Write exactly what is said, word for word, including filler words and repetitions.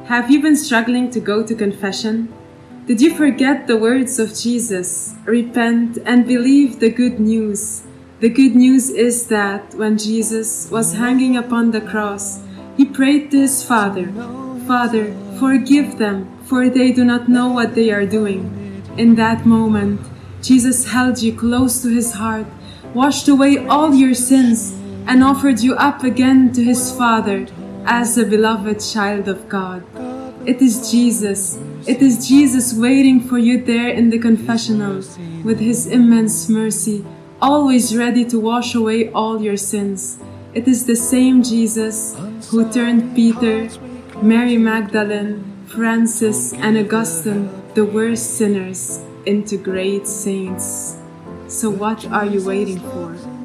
Have you been struggling to go to confession? Did you forget the words of Jesus? Repent and believe the good news. The good news is that when Jesus was hanging upon the cross, he prayed to his Father, "Father, forgive them, for they do not know what they are doing." In that moment, Jesus held you close to his heart, washed away all your sins, and offered you up again to his Father as a beloved child of God. It is Jesus. It is Jesus waiting for you there in the confessional with his immense mercy, always ready to wash away all your sins. It is the same Jesus who turned Peter, Mary Magdalene, Francis, and Augustine, the worst sinners, into great saints. So what are you waiting for?